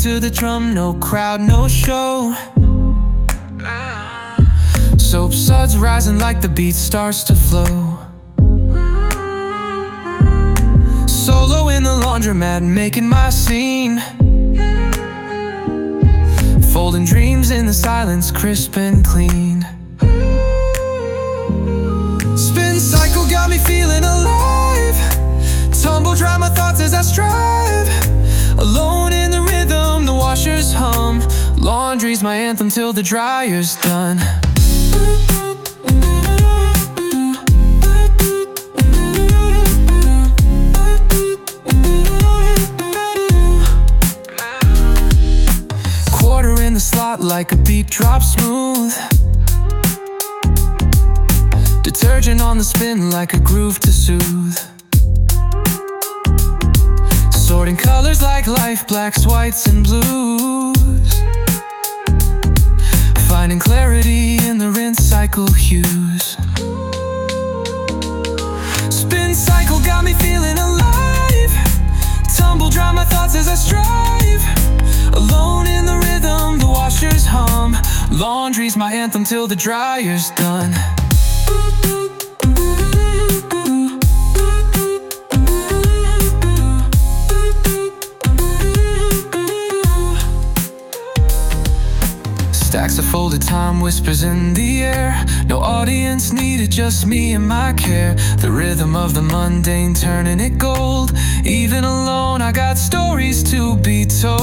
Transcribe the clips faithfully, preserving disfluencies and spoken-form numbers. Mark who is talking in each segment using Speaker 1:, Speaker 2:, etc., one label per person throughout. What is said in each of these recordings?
Speaker 1: to the drum, no crowd, no show. Soap suds rising like the beat starts to flow. Solo in the laundromat, making my scene. Folding dreams in the silence, crisp and clean. Spin cycle got me feeling alive. Tumble dry my thoughts as I strive. Alone in the rhythm, the washers hum. Laundry's my anthem till the dryer's done. Quarter in the slot like a beat drop smooth. Detergent on the spin like a groove to soothe. Sorting colors like life, blacks, whites, and blues. Finding clarity in the rinse cycle hues. Spin cycle got me feeling alive. Tumble dry my thoughts as I strive. Alone in the rhythm, the washers hum. Laundry's my anthem till the dryer's done. Stacks of folded time, whispers in the air. No audience needed, just me and my care. The rhythm of the mundane, turning it gold. Even alone, I got stories to be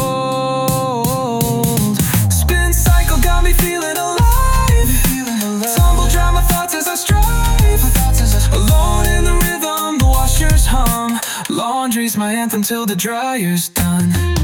Speaker 1: told. Spin cycle got me feeling alive. Tumble dry my thoughts as I strive. Alone in the rhythm, the washers hum. Laundry's my anthem till the dryer's done.